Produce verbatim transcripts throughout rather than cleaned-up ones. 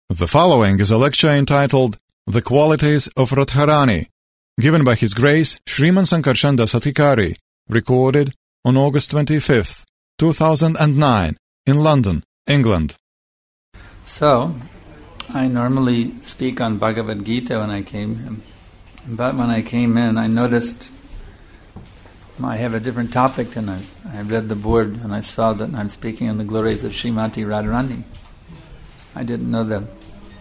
The following is a lecture entitled The Qualities of Radharani, given by His Grace Sriman Sankarshan Das Adhikari, recorded on August twenty-fifth, two thousand nine, in London, England. So, I normally speak on Bhagavad Gita when I came in, but when I came in, I noticed I have a different topic tonight. I read the board and I saw that I'm speaking on the glories of Srimati Radharani. I didn't know them.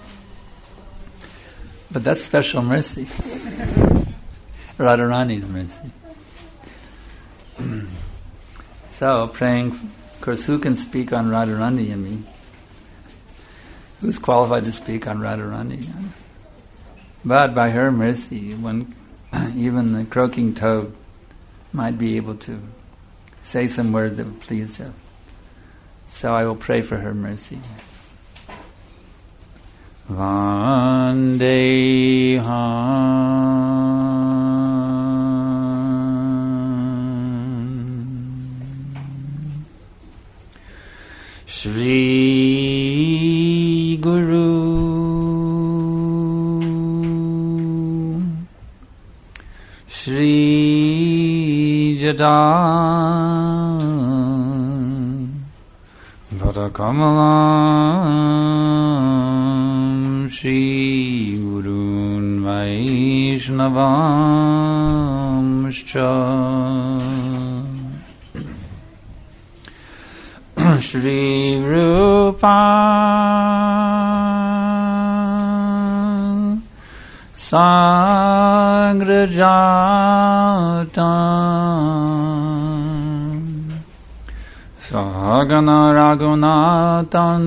But that's special mercy. Radharani's mercy. So, praying, of course, who can speak on Radharani? I mean, who's qualified to speak on Radharani? But by her mercy, one, even the croaking toad might be able to say some words that would please her. So I will pray for her mercy. Vandeham Shri Guru Shri Jadam Vadakamalam Shri Gurun Vaishnavamscha Shri Rupa Sagrajatam Sahagana Raghunathan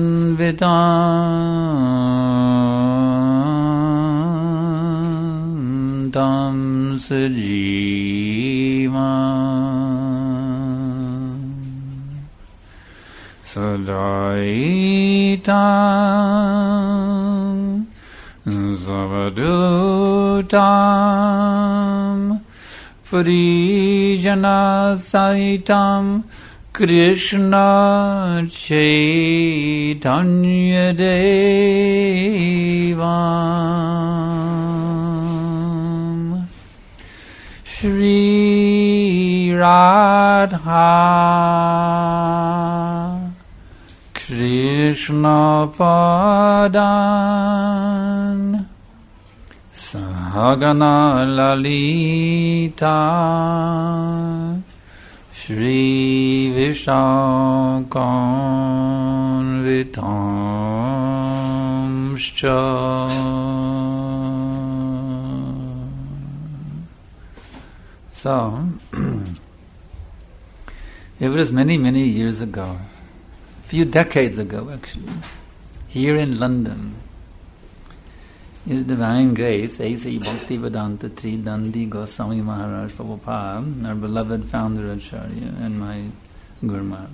Vidantam Sajivam Sadaitam Zavadutam Parijana Saitam Krishna Chaitanya Devam Shri Radha Krishna Padan Sahagana Lalita Shri Vishakanvitamscha So, it was many, many years ago, a few decades ago actually, here in London, His Divine Grace, A C Bhaktivedanta Tridandi Goswami Maharaj Prabhupada, our beloved founder Acharya, and my Guru Maharaj.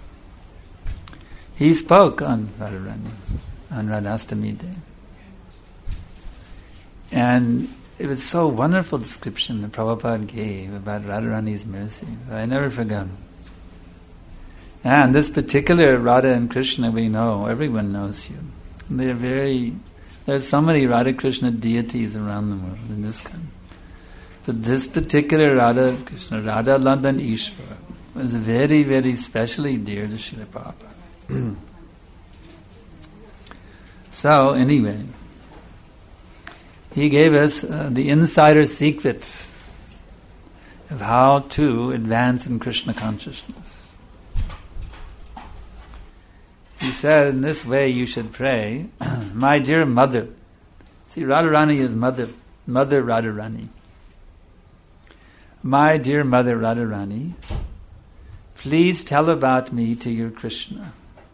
He spoke on Radharani, on Radhastami Day. And it was so wonderful description that Prabhupada gave about Radharani's mercy that I never forgot. And this particular Radha and Krishna we know, everyone knows you. They're very... There's so many Radha Krishna deities around the world in this country. But this particular Radha Krishna, Radha Landan Ishvara, was very, very specially dear to Srila Prabhupada. So, anyway, he gave us uh, the insider secret of how to advance in Krishna consciousness. He said, in this way you should pray, my dear mother. See, Radharani is mother, mother Radharani. My dear mother Radharani, please tell about me to your Krishna.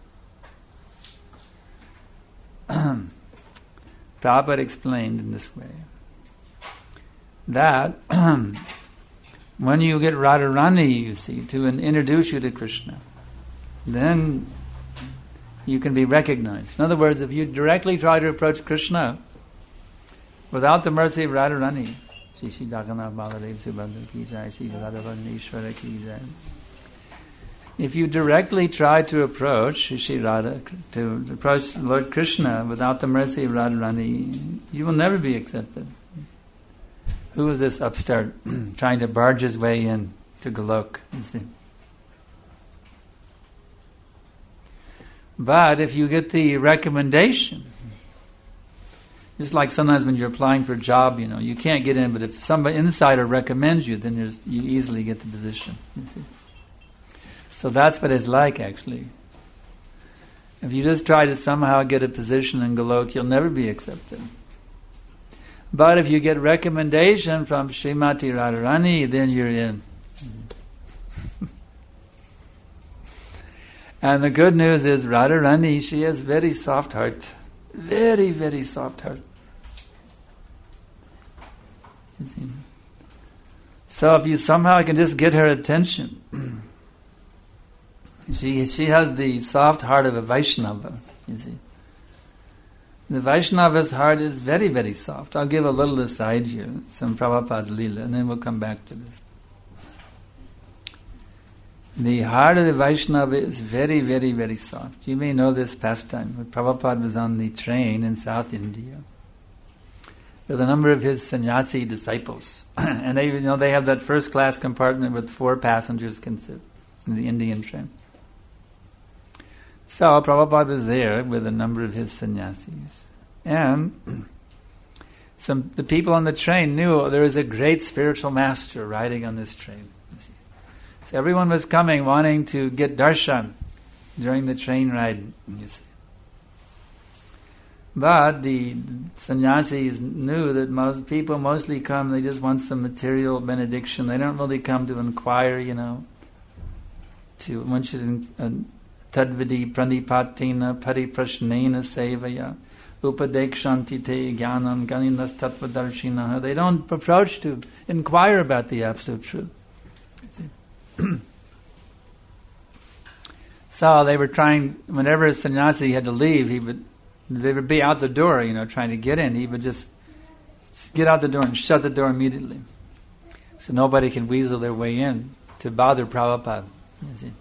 Prabhupada explained in this way that when you get Radharani, you see, to introduce you to Krishna, then you can be recognized. In other words, if you directly try to approach Krishna without the mercy of Radharani, Shri Shri Jagannath Baladev Subhadra Ki Jai, Shri Radharani Ishvara Ki Jai, if you directly try to approach Shri Radha, to approach Lord Krishna without the mercy of Radharani, you will never be accepted. Who is this upstart trying to barge his way in to Golok? You see. But if you get the recommendation, just like sometimes when you're applying for a job, you know, you can't get in, but if somebody insider recommends you, then there's, you easily get the position. You see. So that's what it's like, actually. If you just try to somehow get a position in Golok, you'll never be accepted. But if you get recommendation from Srimati Radharani, then you're in. And the good news is Radharani, she has very soft heart. Very, very soft heart. You see? So if you somehow can just get her attention, she she has the soft heart of a Vaishnava, you see. The Vaishnava's heart is very, very soft. I'll give a little aside here, some Prabhupada's Leela, and then we'll come back to this. The heart of the Vaishnava is very, very, very soft. You may know this pastime. When Prabhupada was on the train in South India with a number of his sannyasi disciples. And they, you know, they have that first class compartment with four passengers can sit in the Indian train. So Prabhupada was there with a number of his sannyasis. And some the people on the train knew there was a great spiritual master riding on this train. So everyone was coming wanting to get darshan during the train ride, you see. But the sannyasis knew that most people mostly come, they just want some material benediction. They don't really come to inquire, you know, to one should uh, tadvidi pranipatina pariprashnena sevaya upadekshanti te jnanam ganinas tattvadarshinaha. They don't approach to inquire about the absolute truth. You see. So they were trying, whenever a sannyasi had to leave, he would, they would be out the door, you know, trying to get in. He would just get out the door and shut the door immediately, so nobody can weasel their way in to bother Prabhupada. You see.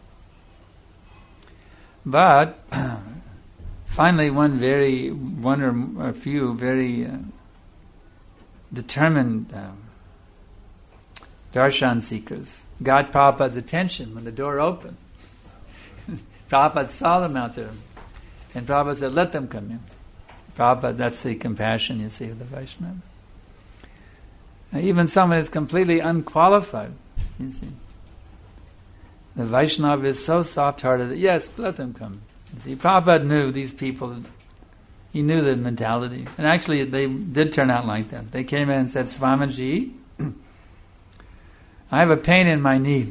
But finally, one very, one or a few very uh, determined um, darshan seekers got Prabhupada's attention when the door opened. Prabhupada saw them out there, and Prabhupada said, "Let them come in." Prabhupada, that's the compassion, you see, of the Vaishnava. Now, even someone is completely unqualified, you see. The Vaishnava is so soft-hearted that, yes, let them come. You see, Prabhupada knew these people, he knew the mentality. And actually, they did turn out like that. They came in and said, "Swamiji, I have a pain in my knee."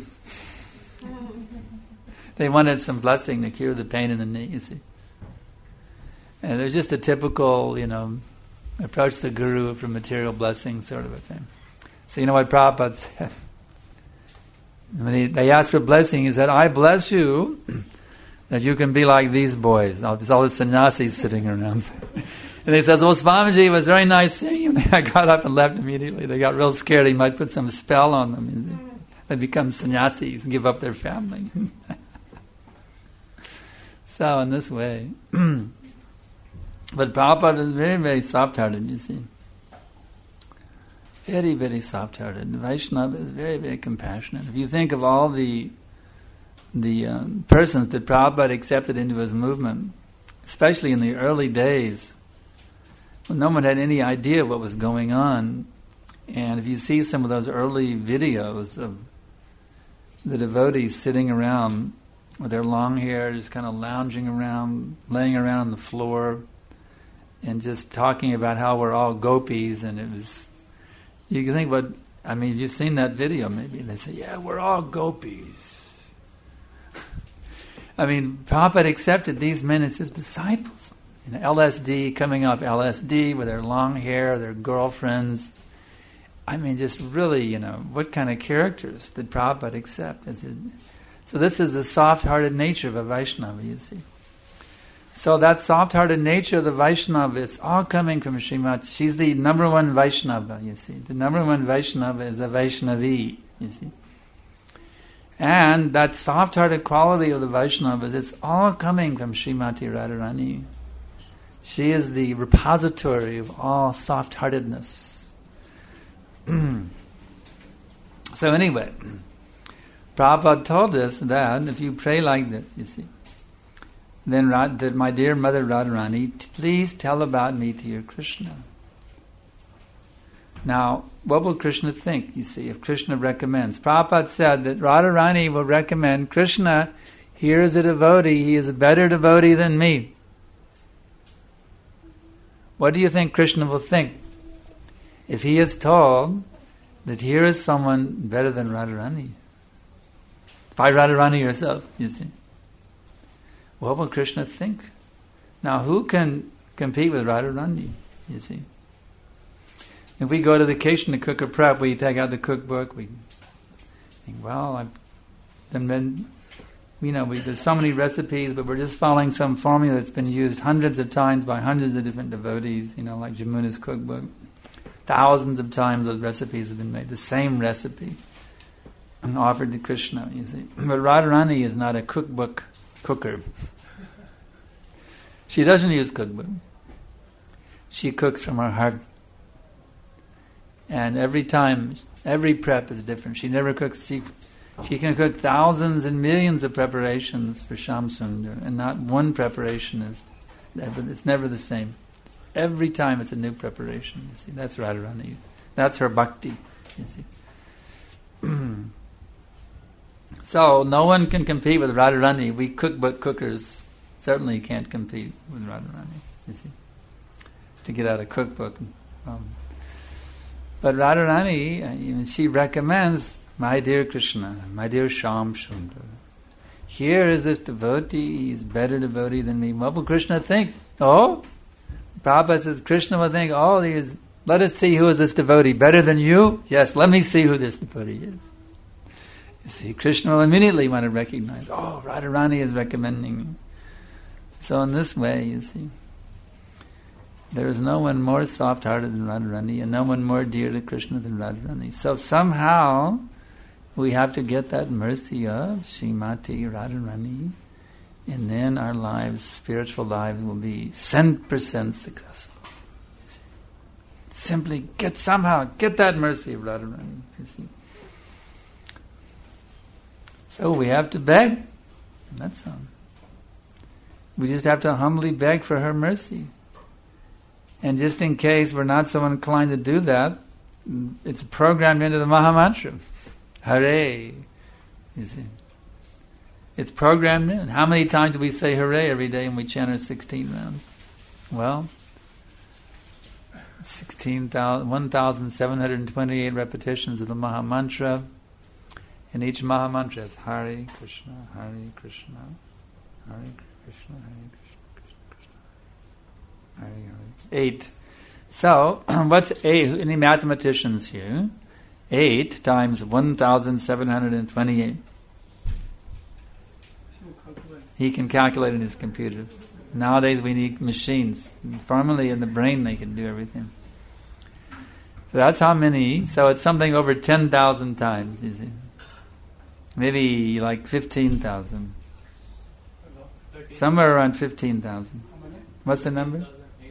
They wanted some blessing to cure the pain in the knee, you see. And it was just a typical, you know, approach the guru for material blessing sort of a thing. So you know what Prabhupada said? When he, they asked for blessing, he said, "I bless you that you can be like these boys." Now there's all the sannyasis sitting around. And they said, "Well, Swamiji, it was very nice seeing you." And I got up and left immediately. They got real scared he might put some spell on them. They'd become sannyasis and give up their family. So in this way. But Prabhupada is very, very soft-hearted, you see. Very, very soft-hearted. The Vaishnava is very, very compassionate. If you think of all the the uh, persons that Prabhupada accepted into his movement, especially in the early days, when no one had any idea what was going on, and if you see some of those early videos of the devotees sitting around with their long hair, just kind of lounging around, laying around on the floor, and just talking about how we're all gopis, and it was, you can think about, I mean, you've seen that video maybe, and they say, "Yeah, we're all gopis." I mean, Prabhupada accepted these men as his disciples. You know, L S D, coming off L S D with their long hair, their girlfriends. I mean, just really, you know, what kind of characters did Prabhupada accept? Is it, so this is the soft-hearted nature of a Vaishnava, you see. So that soft-hearted nature of the Vaishnava is all coming from Srimati. She's the number one Vaishnava, you see. The number one Vaishnava is a Vaishnavi, you see. And that soft-hearted quality of the Vaishnavas, it's all coming from Srimati Radharani. She is the repository of all soft-heartedness. So anyway, Prabhupada told us that if you pray like this, you see, then that my dear mother Radharani, please tell about me to your Krishna. Now, what will Krishna think, you see, if Krishna recommends? Prabhupada said that Radharani will recommend, Krishna, here is a devotee, he is a better devotee than me. What do you think Krishna will think if he is told that here is someone better than Radharani? By Radharani herself, you see. What will Krishna think? Now, who can compete with Radharani, you see? If we go to the kitchen to cook a prep, we take out the cookbook, we think, well, I've, then, then, you know, we, there's so many recipes, but we're just following some formula that's been used hundreds of times by hundreds of different devotees, you know, like Jamuna's cookbook. Thousands of times those recipes have been made, the same recipe, and offered to Krishna, you see. But Radharani is not a cookbook cooker. She doesn't use cookbook. She cooks from her heart. And every time, every prep is different. She never cooks, she, she can cook thousands and millions of preparations for Shyam Sundar, and not one preparation is, it's never the same. Every time it's a new preparation, you see. That's Radharani. That's her bhakti, you see. So, no one can compete with Radharani. We cookbook cookers certainly can't compete with Radharani, you see. To get out a cookbook. Um, But Radharani, she recommends, my dear Krishna, my dear Shyam Sundar, here is this devotee, he's a better devotee than me. What will Krishna think? Oh, Prabhupada says, Krishna will think, oh, he is, let us see who is this devotee, better than you? Yes, let me see who this devotee is. You see, Krishna will immediately want to recognize, oh, Radharani is recommending me. So in this way, you see, there is no one more soft-hearted than Radharani, and no one more dear to Krishna than Radharani. So somehow, we have to get that mercy of Srimati Radharani, and then our lives, spiritual lives, will be one hundred percent successful. You see. Simply get, somehow, get that mercy of Radharani, you see. So we have to beg, that's all. We just have to humbly beg for her mercy. And just in case we're not so inclined to do that, it's programmed into the Mahamantra. Hare. You see. It's programmed in. How many times do we say Hare every day when we chant our sixteen rounds? Well, sixteen thousand, one thousand seven hundred twenty-eight repetitions of the Mahamantra. And each Mahamantra is Hare Krishna, Hare Krishna, Hare Krishna, Hare Krishna, Hare Hare. Eight. So, what's eight? Any mathematicians here? Eight times one thousand seven hundred twenty-eight. He can calculate in his computer. Nowadays we need machines. Formerly in the brain they can do everything. So that's how many. So it's something over ten thousand times, you see. Maybe like fifteen thousand. Somewhere around fifteen thousand. What's the number?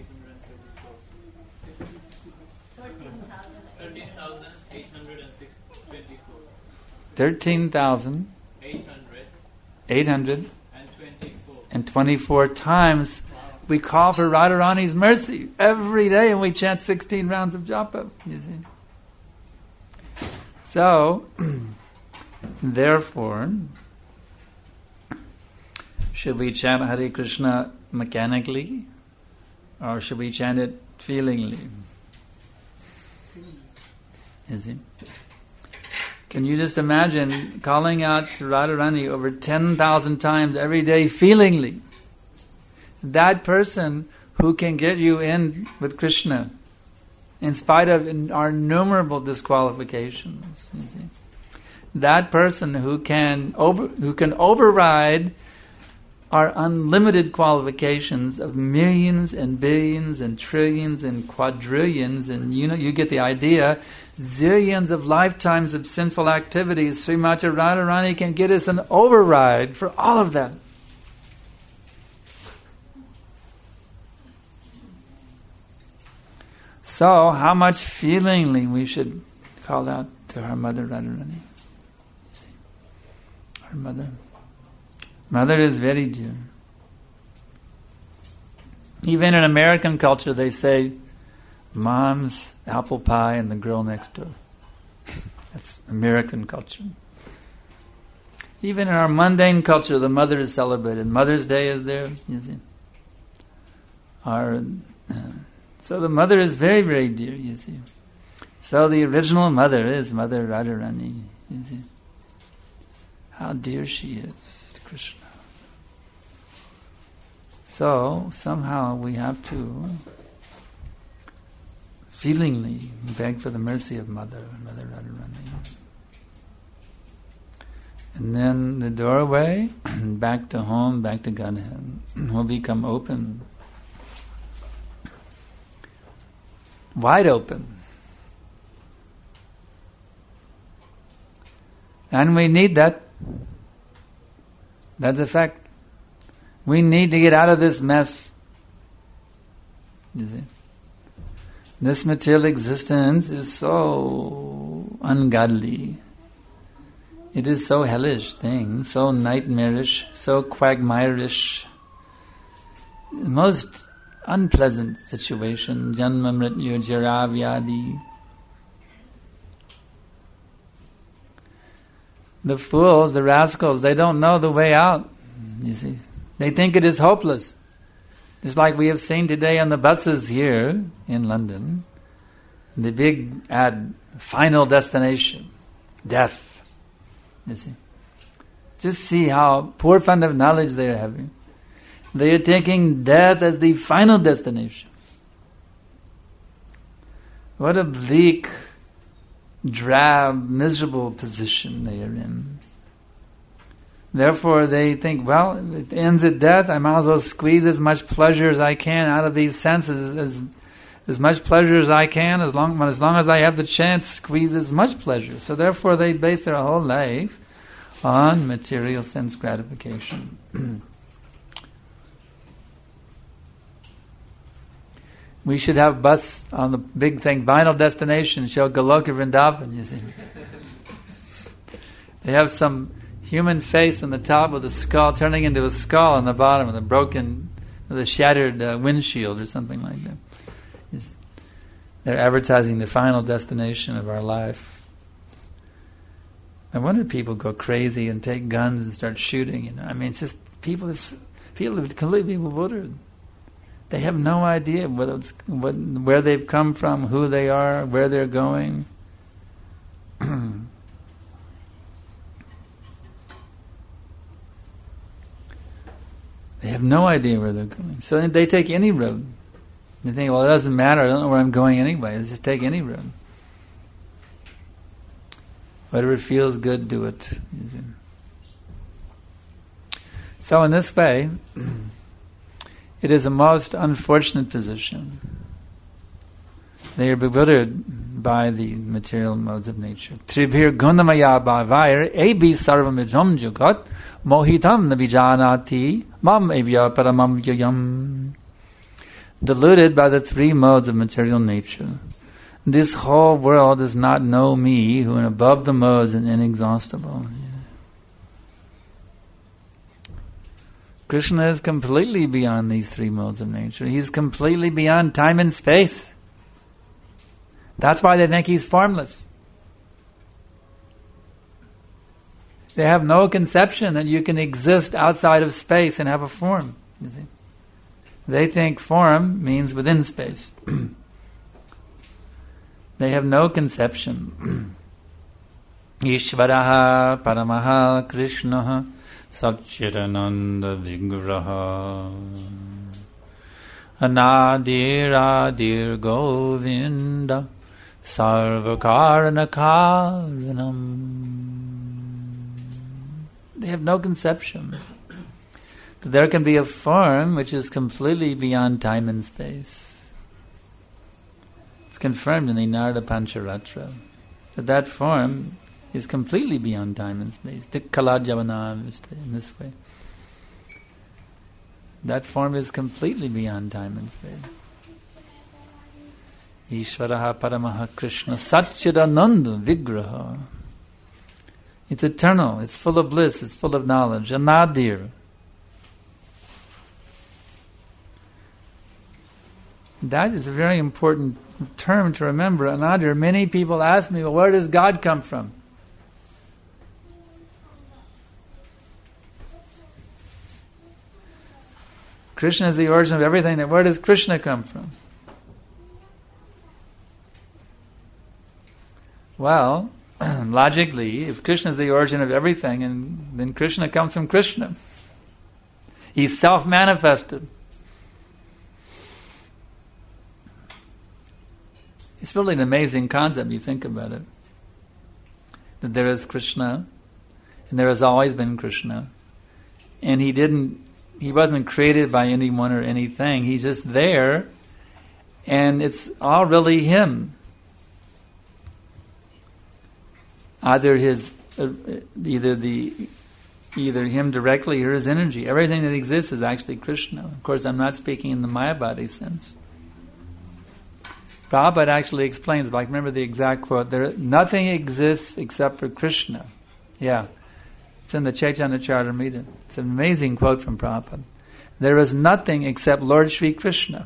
Thirteen thousand eight hundred and twenty-four times we call for Radharani's mercy every day, and we chant sixteen rounds of japa. You see. So, therefore, should we chant Hare Krishna mechanically, or should we chant it feelingly? You see. Can you just imagine calling out to Radharani over ten thousand times every day feelingly? That person who can get you in with Krishna, in spite of our innumerable disqualifications. You see. That person who can over, who can override are unlimited qualifications of millions and billions and trillions and quadrillions, and you know, you get the idea, zillions of lifetimes of sinful activities. Srimati Radharani can get us an override for all of that. So, how much feelingly we should call out to our mother Radharani. See, our mother. Mother is very dear. Even in American culture, they say, "Mom's apple pie and the girl next door." That's American culture. Even in our mundane culture, the mother is celebrated. Mother's Day is there, you see. Our, uh, so the mother is very, very dear, you see. So the original mother is Mother Radharani, you see. How dear she is to Krishna. So somehow we have to feelingly beg for the mercy of Mother, Mother Radharani. And then the doorway back to home, back to Godhead, will become open. Wide open. And we need that. That's a fact. We need to get out of this mess. You see? This material existence is so ungodly. It is so hellish thing, so nightmarish, so quagmirish. Most unpleasant situation. Janma mrityu jara vyadi. The fools, the rascals, they don't know the way out. You see? They think it is hopeless. Just like we have seen today on the buses here in London. The big ad, final destination, death. You see? Just see how poor fund of knowledge they are having. They are taking death as the final destination. What a bleak, drab, miserable position they are in. Therefore they think, well, it ends at death, I might as well squeeze as much pleasure as I can out of these senses, as as much pleasure as I can, as long, as long as I have the chance, squeeze as much pleasure. So therefore they base their whole life on material sense gratification. We should have bus on the big thing, final destination, show Goloka Vrindavan, you see. They have some human face on the top with a skull turning into a skull on the bottom with a broken, with a shattered uh, windshield or something like that. It's, they're advertising the final destination of our life. I wonder if people go crazy and take guns and start shooting. You know, I mean, it's just people. It's, people are completely bewildered. They have no idea what, it's, what where they've come from, who they are, where they're going. They have no idea where they're going. So they take any road. They think, well, it doesn't matter. I don't know where I'm going anyway. Let's just take any road. Whatever feels good, do it. So in this way, it is a most unfortunate position. They are bewildered by the material modes of nature. Tribhir gunamaya bhavair ebi sarvam ijam jugat mohitam nabijanati mam evya paramam yayam. Deluded by the three modes of material nature. This whole world does not know me, who am above the modes and inexhaustible. Krishna is completely beyond these three modes of nature. He is completely beyond time and space. That's why they think he's formless. They have no conception that you can exist outside of space and have a form. You see? They think form means within space. They have no conception. Ishvaraha paramaha Krishnaha Satchidananda Vigraha Anadiradir Govinda Sarvakarana Karanam. They have no conception There can be a form which is completely beyond time and space. It's confirmed in the Narada Pancharatra that that form is completely beyond time and space. Tikkala Javanaviste, in this way. That form is completely beyond time and space. Ishvaraha Paramaha Krishna Satchidananda Vigraha. It's eternal, it's full of bliss, it's full of knowledge. Anadir. That is a very important term to remember. Anadir. Many people ask me, well, where does God come from? Krishna is the origin of everything. Then where does Krishna come from? Well, logically, if Krishna is the origin of everything, and then Krishna comes from Krishna. He's self-manifested. It's really an amazing concept, you think about it. That there is Krishna, and there has always been Krishna. And he didn't, he wasn't created by anyone or anything. He's just there, and it's all really him. Either his, uh, either the, either him directly or his energy. Everything that exists is actually Krishna. Of course, I'm not speaking in the Mayavadi sense. Prabhupada actually explains, like, remember the exact quote, there nothing exists except for Krishna. Yeah. It's in the Chaitanya Charitamrita. It's an amazing quote from Prabhupada. There is nothing except Lord Sri Krishna.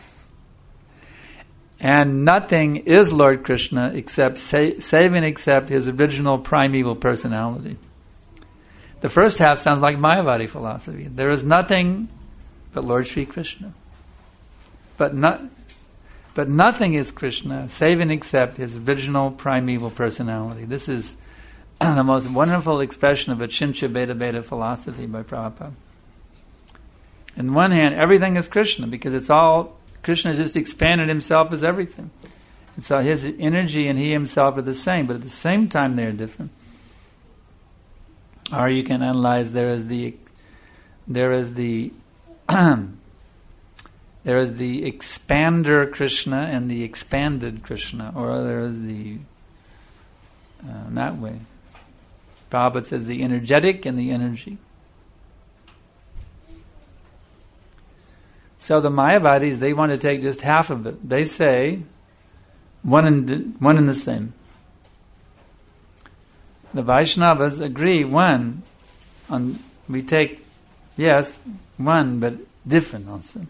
And nothing is Lord Krishna except sa- save and except his original primeval personality. The first half sounds like Mayavadi philosophy. There is nothing but Lord Sri Krishna. But not... But nothing is Krishna, save and except his original primeval personality. This is the most wonderful expression of Achintya Bheda Bheda philosophy by Prabhupada. On one hand, everything is Krishna, because it's all, Krishna just expanded himself as everything. And so his energy and he himself are the same, but at the same time they are different. Or you can analyze, there is the, there is the, There is the expander Krishna and the expanded Krishna, or there is the, uh, in that way. Prabhupada says the energetic and the energy. So the Mayavadis, they want to take just half of it. They say one and one and the same. The Vaishnavas agree one. On we take, yes, one, but different also.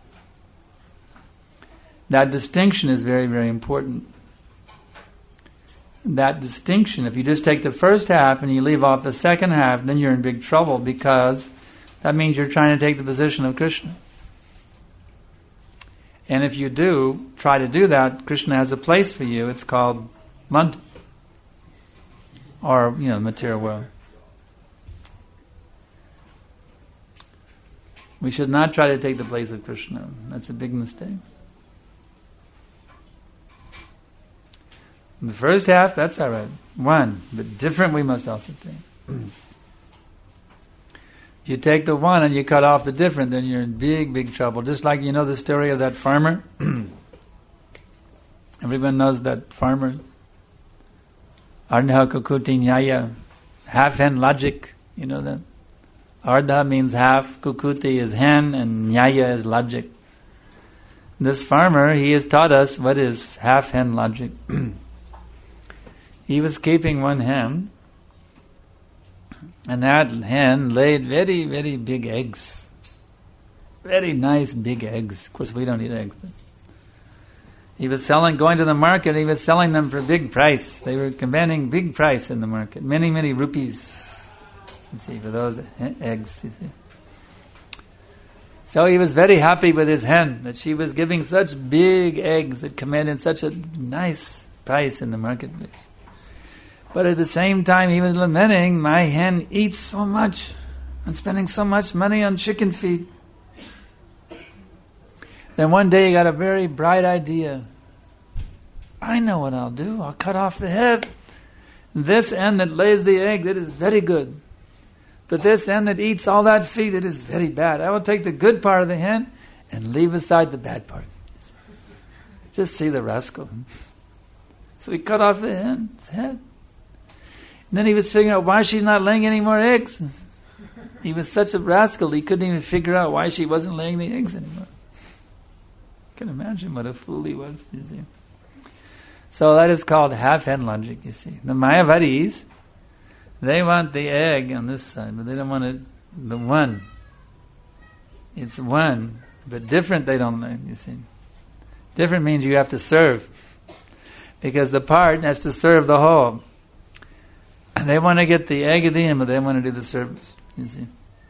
That distinction is very, very important. That distinction, if you just take the first half and you leave off the second half, then you're in big trouble, because that means you're trying to take the position of Krishna. And if you do try to do that, Krishna has a place for you. It's called Manta, or, you know, material world. We should not try to take the place of Krishna. That's a big mistake. In the first half, that's all right. One, but different we must also take. If you take the one and you cut off the different, then you're in big, big trouble. Just like, you know the story of that farmer? Everyone knows that farmer. Ardha kukuti nyaya, half hen logic. You know that? Ardha means half, kukuti is hen, and nyaya is logic. This farmer, he has taught us what is half hen logic. He was keeping one hen, and that hen laid very, very big eggs. Very nice big eggs. Of course, we don't eat eggs. But he was selling, going to the market, he was selling them for a big price. They were commanding big price in the market. Many, many rupees, you see, for those eggs, you see. So he was very happy with his hen, that she was giving such big eggs that commanded such a nice price in the marketplace. But at the same time, he was lamenting, my hen eats so much. I'm spending so much money on chicken feed. Then one day he got a very bright idea. I know what I'll do. I'll cut off the head. This hen that lays the egg, that is very good. But this hen that eats all that feed, it is very bad. I will take the good part of the hen and leave aside the bad part. Just see the rascal. So he cut off the hen's head. And then he was figuring out why she's not laying any more eggs. He was such a rascal, he couldn't even figure out why she wasn't laying the eggs anymore. You can imagine what a fool he was, you see. So that is called half-hen logic, you see. The Mayavadis, they want the egg on this side, but they don't want it, the one. It's one, but different they don't like, you see. Different means you have to serve. Because the part has to serve the whole. They want to get the egg at the end, but they want to do the service, you see.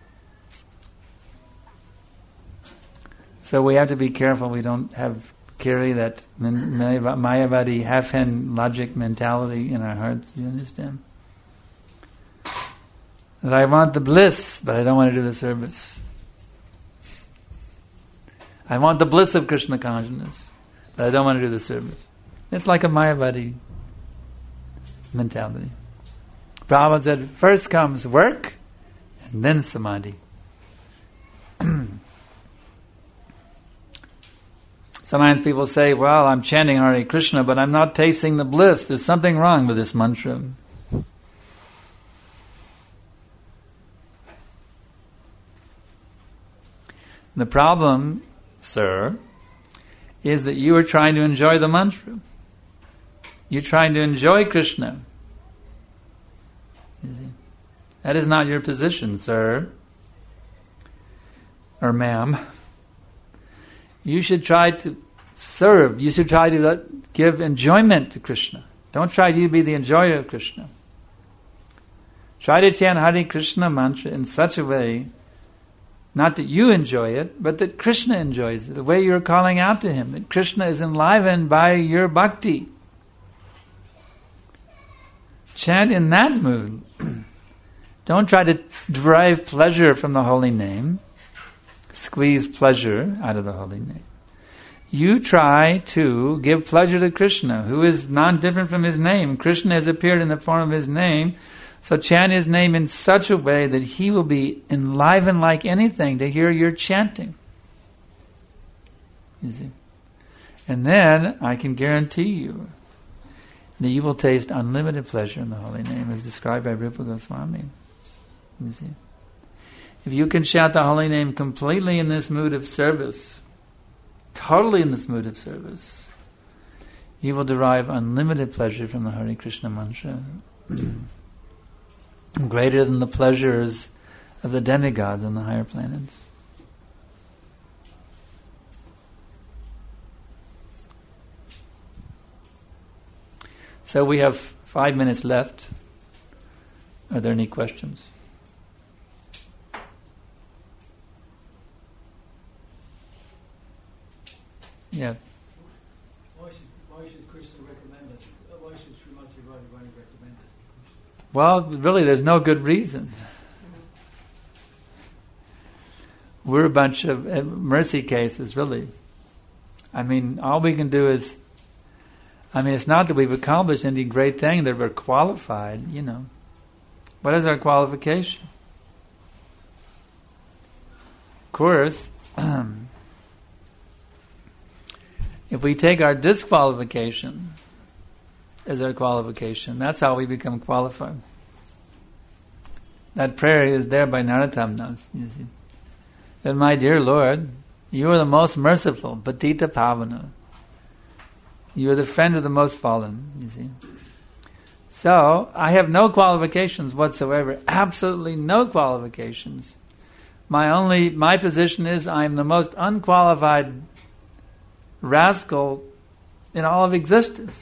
So we have to be careful we don't have carry that Mayavadi half-hen logic mentality in our hearts, you understand? That I want the bliss, but I don't want to do the service. I want the bliss of Krishna consciousness, but I don't want to do the service. It's like a Mayavadi mentality. Prabhupada said, first comes work, and then samadhi. Sometimes people say, well, I'm chanting Hare Krishna, but I'm not tasting the bliss. There's something wrong with this mantra. The problem, sir, is that you are trying to enjoy the mantra. You're trying to enjoy Krishna. You see? That is not your position, sir. Or ma'am. You should try to serve. You should try to let, give enjoyment to Krishna. Don't try to be the enjoyer of Krishna. Try to chant Hare Krishna mantra in such a way, not that you enjoy it, but that Krishna enjoys it. The way you're calling out to Him, that Krishna is enlivened by your bhakti. Chant in that mood. Don't try to derive pleasure from the holy name. Squeeze pleasure out of the holy name. You try to give pleasure to Krishna, who is non-different from His name. Krishna has appeared in the form of His name, so chant His name in such a way that He will be enlivened like anything to hear your chanting. You see? And then, I can guarantee you that you will taste unlimited pleasure in the holy name, as described by Rupa Goswami. You see? If you can chant the holy name completely in this mood of service, totally in this mood of service, you will derive unlimited pleasure from the Hare Krishna mantra. Greater than the pleasures of the demigods on the higher planets. So we have five minutes left. Are there any questions? Yeah. Why should, why should Krishna recommend it? Why should Srimati Radharani recommend it? Well, really, there's no good reason. We're a bunch of uh, mercy cases, really. I mean, all we can do is, I mean, it's not that we've accomplished any great thing, that we're qualified, you know. What is our qualification? Of course, if we take our disqualification as our qualification, that's how we become qualified. That prayer is there by Narottam Das, you see. That, my dear Lord, you are the most merciful, Patita Pavana. You are the friend of the most fallen, you see. So, I have no qualifications whatsoever, absolutely no qualifications. My only, my position is I am the most unqualified rascal in all of existence.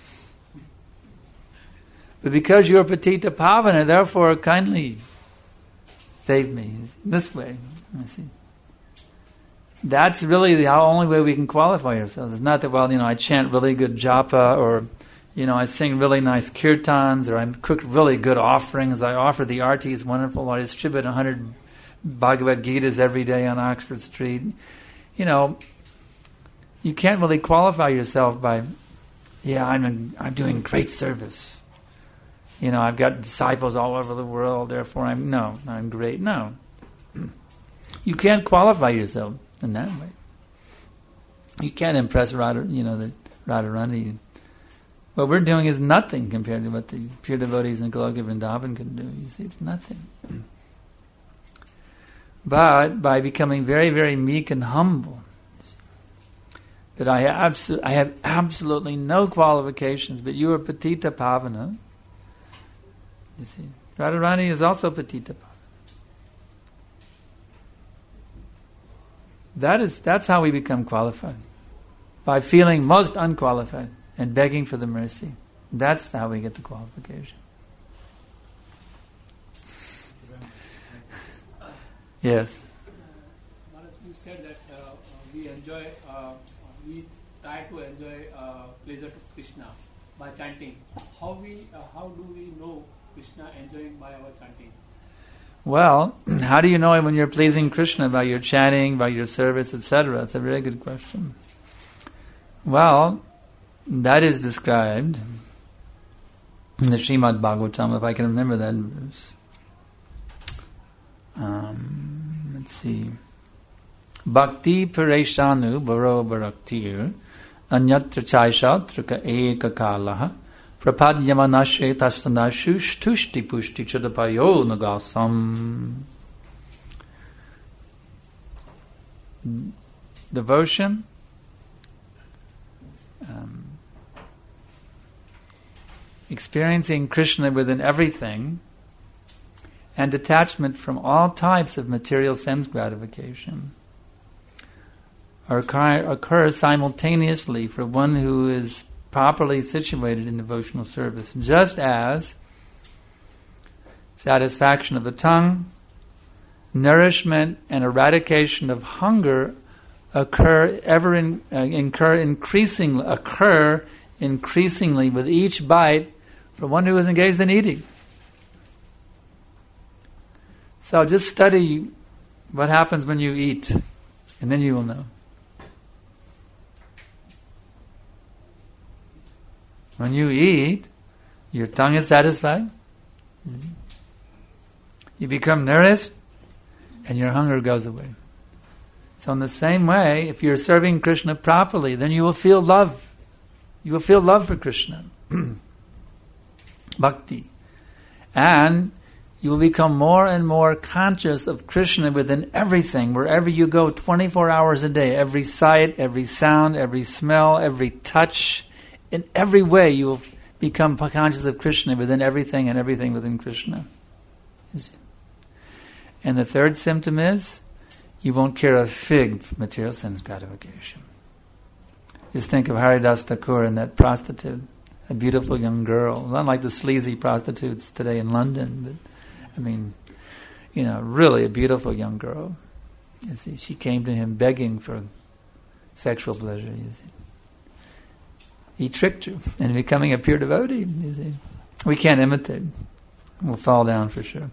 But because you are Patita Pavana, therefore kindly save me this way, you see. That's really the only way we can qualify ourselves. It's not that, well, you know, I chant really good japa, or, you know, I sing really nice kirtans, or I cook really good offerings. I offer the artis wonderful. I distribute one hundred Bhagavad Gitas every day on Oxford Street. You know, you can't really qualify yourself by, yeah, I'm a, I'm doing great service. you know, I've got disciples all over the world, therefore I'm, no, I'm great. No. You can't qualify yourself in that way. You can't impress Radha, you know, the Radharani. What we're doing is nothing compared to what the pure devotees in Goloka Vrindavan can do. You see, it's nothing. But by becoming very, very meek and humble, that I have, abso- I have absolutely no qualifications, but you are Patita Pavana. You see, Radharani is also Patita Pavana. That is, that's how we become qualified. By feeling most unqualified and begging for the mercy. That's how we get the qualification. Yes. Maharaj, you said that uh, we enjoy, uh, we try to enjoy uh, pleasure to Krishna by chanting. How we, uh, how do we know Krishna enjoying by our chanting? Well, how do you know when you're pleasing Krishna? By your chanting, by your service, et cetera? It's a very good question. Well, that is described in the Srimad Bhagavatam, if I can remember that verse. Um, let's see. Bhakti pareshanu baro bharaktir anyatra chaishatrika eka kalaha prapadyamanashe tastanashu tushti pushti chadapayo nagasam. Devotion, um, experiencing Krishna within everything, and detachment from all types of material sense gratification occur, occur simultaneously for one who is properly situated in devotional service, just as satisfaction of the tongue, nourishment, and eradication of hunger occur ever in, uh, incur increasingly occur increasingly with each bite for one who is engaged in eating. So just study what happens when you eat, and then you will know. When you eat, your tongue is satisfied, you become nourished, and your hunger goes away. So in the same way, if you're serving Krishna properly, then you will feel love. You will feel love for Krishna. Bhakti. And you will become more and more conscious of Krishna within everything, wherever you go, twenty-four hours a day. Every sight, every sound, every smell, every touch. In every way you will become conscious of Krishna within everything and everything within Krishna. And the third symptom is, you won't care a fig for material sense gratification. Just think of Haridas Thakur and that prostitute, a beautiful young girl, not like the sleazy prostitutes today in London, but I mean, you know, really a beautiful young girl. You see, she came to him begging for sexual pleasure, you see. He tricked her into becoming a pure devotee, you see. We can't imitate. We'll fall down for sure.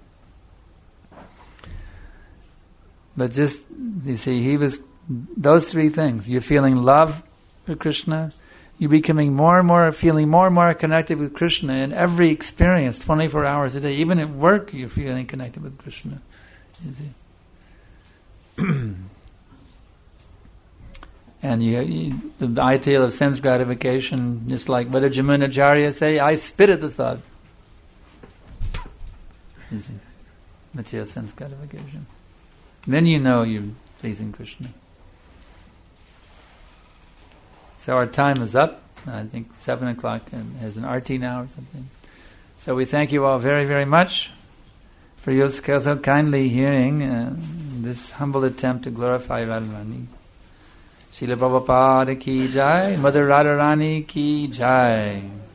But just, you see, he was, those three things. You're feeling love for Krishna. You're becoming more and more, feeling more and more connected with Krishna in every experience, twenty-four hours a day. Even at work, you're feeling connected with Krishna. You see. And you, you, the ideal of sense gratification, just like what did Jamunacharya say? I spit at the thought. You see. Material sense gratification. Then you know you're pleasing Krishna. So our time is up. I think seven o'clock and has an arti now or something. So we thank you all very, very much for your so kindly hearing uh, this humble attempt to glorify Radharani. Srila Prabhupada ki jai, Mother Radharani ki jai.